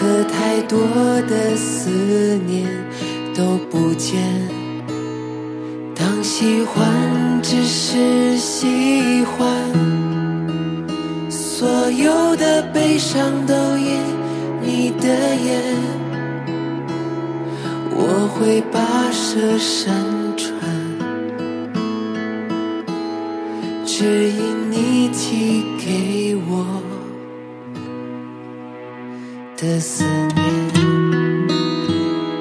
了太多的思念都不见，当喜欢只是喜欢，所有的悲伤都因你的眼，我会跋涉山川，只因你寄给我的思念。